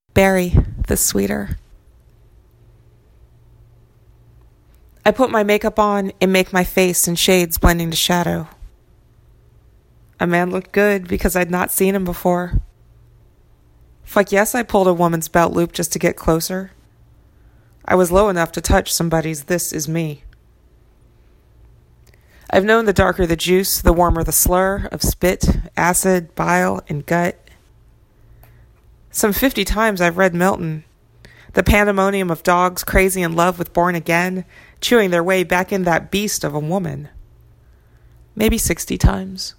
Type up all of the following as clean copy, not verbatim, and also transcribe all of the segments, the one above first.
berry, the sweeter. I put my makeup on and make my face in shades blending to shadow. A man looked good because I'd not seen him before. Fuck yes, I pulled a woman's belt loop just to get closer. I was low enough to touch somebody's "this is me." I've known the darker the juice, the warmer the slur of spit, acid, bile, and gut. Some 50 times I've read Milton, the pandemonium of dogs crazy in love with Born Again, chewing their way back in that beast of a woman. Maybe 60 times.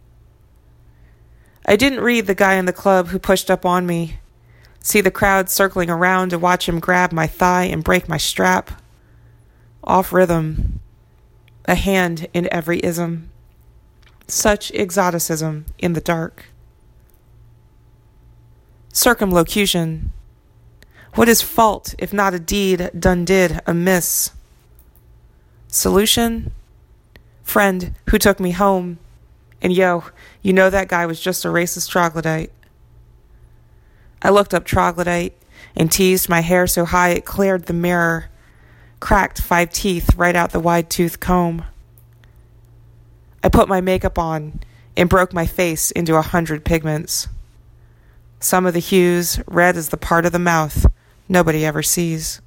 I didn't read The Guy in the Club Who Pushed Up on Me, see the crowd circling around to watch him grab my thigh and break my strap. Off rhythm, a hand in every ism. Such exoticism in the dark. Circumlocution. What is fault if not a deed done did amiss? Solution? Friend who took me home. And yo, you know that guy was just a racist troglodyte. I looked up troglodyte and teased my hair so high it cleared the mirror, cracked 5 teeth right out the wide-toothed comb. I put my makeup on and broke my face into 100 pigments. Some of the hues red as the part of the mouth nobody ever sees.